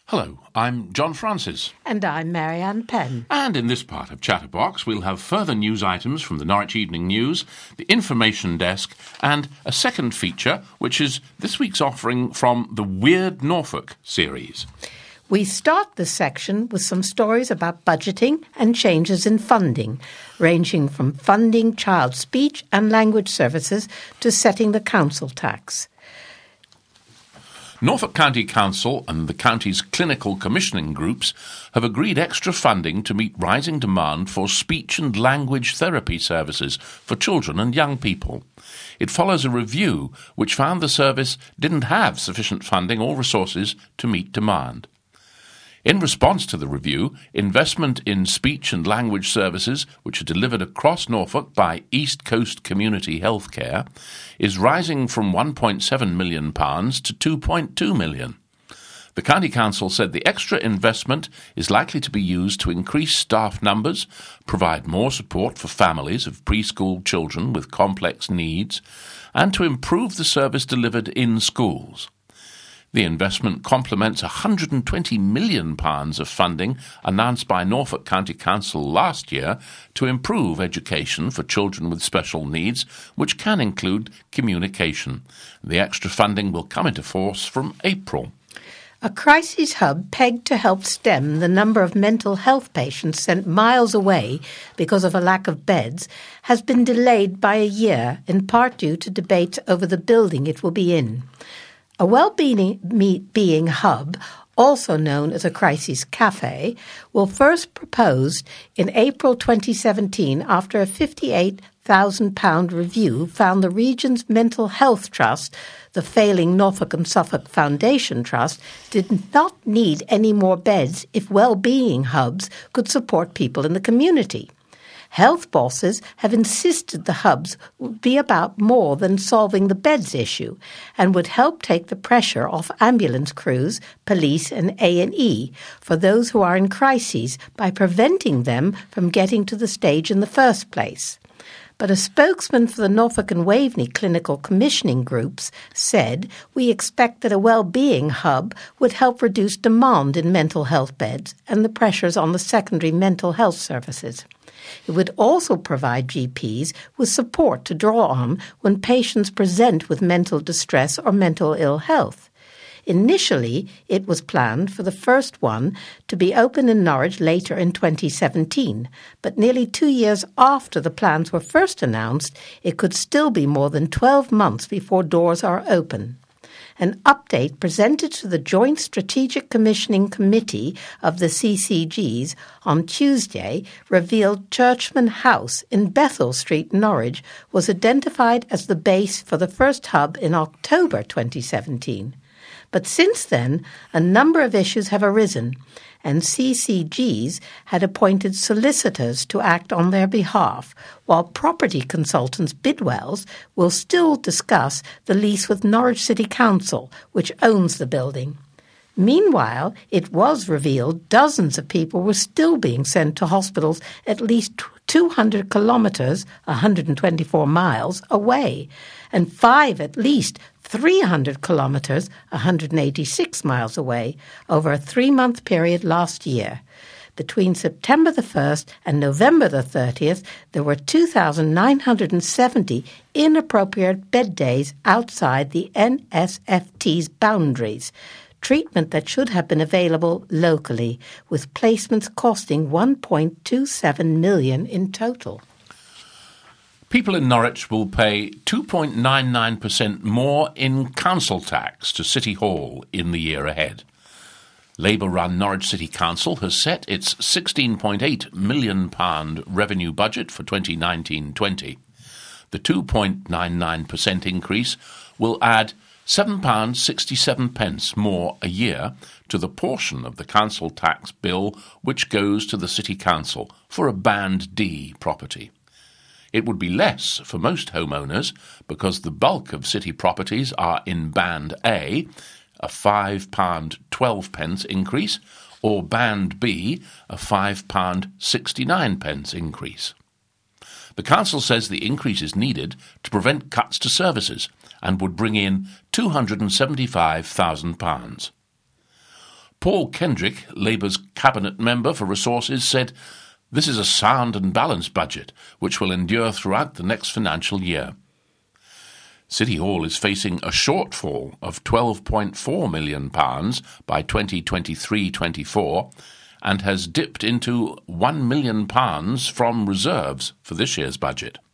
Hello, I'm John Francis. And I'm Marianne Penn. And in this part of Chatterbox, we'll have further news items from the Norwich Evening News, the information desk, and a second feature, which is this week's offering from the Weird Norfolk series. We start this section with some stories about budgeting and changes in funding, ranging from funding child speech and language services to setting the council tax. Norfolk County Council and the county's clinical commissioning groups have agreed extra funding to meet rising demand for speech and language therapy services for children and young people. It follows a review which found the service didn't have sufficient funding or resources to meet demand. In response to the review, investment in speech and language services, which are delivered across Norfolk by East Coast Community Healthcare, is rising from £1.7 million to £2.2 million. The County Council said the extra investment is likely to be used to increase staff numbers, provide more support for families of preschool children with complex needs, and to improve the service delivered in schools. The investment complements £120 million of funding announced by Norfolk County Council last year to improve education for children with special needs, which can include communication. The extra funding will come into force from April. A crisis hub pegged to help stem the number of mental health patients sent miles away because of a lack of beds has been delayed by a year, in part due to debates over the building it will be in. A well-being hub, also known as a crisis cafe, will first proposed in April 2017 after a £58,000 review found the region's mental health trust, the failing Norfolk and Suffolk Foundation Trust, did not need any more beds if well-being hubs could support people in the community. Health bosses have insisted the hubs would be about more than solving the beds issue and would help take the pressure off ambulance crews, police and A&E for those who are in crises by preventing them from getting to the stage in the first place. But a spokesman for the Norfolk and Waveney clinical commissioning groups said, "We expect that a well-being hub would help reduce demand in mental health beds and the pressures on the secondary mental health services. It would also provide GPs with support to draw on when patients present with mental distress or mental ill health." Initially, it was planned for the first one to be open in Norwich later in 2017, but nearly 2 years after the plans were first announced, it could still be more than 12 months before doors are open. An update presented to the Joint Strategic Commissioning Committee of the CCGs on Tuesday revealed Churchman House in Bethel Street, Norwich, was identified as the base for the first hub in October 2017. But since then, a number of issues have arisen, and CCGs had appointed solicitors to act on their behalf, while property consultants Bidwells will still discuss the lease with Norwich City Council, which owns the building. Meanwhile, it was revealed dozens of people were still being sent to hospitals at least 200 kilometres, 124 miles, away, and 5 at least 300 kilometres, 186 miles away, over a 3-month period last year. Between September the 1st and November the 30th, there were 2,970 inappropriate bed days outside the NSFT's boundaries, treatment that should have been available locally, with placements costing £1.27 million in total. People in Norwich will pay 2.99% more in council tax to City Hall in the year ahead. Labour-run Norwich City Council has set its £16.8 million revenue budget for 2019-20. The 2.99% increase will add £7.67 more a year to the portion of the council tax bill which goes to the City Council for a Band D property. It would be less for most homeowners because the bulk of city properties are in Band A, a £5.12 increase, or Band B, a £5.69 increase. The council says the increase is needed to prevent cuts to services and would bring in £275,000. Paul Kendrick, Labour's cabinet member for resources, said, "This is a sound and balanced budget which will endure throughout the next financial year." City Hall is facing a shortfall of £12.4 million by 2023-24 and has dipped into £1 million from reserves for this year's budget.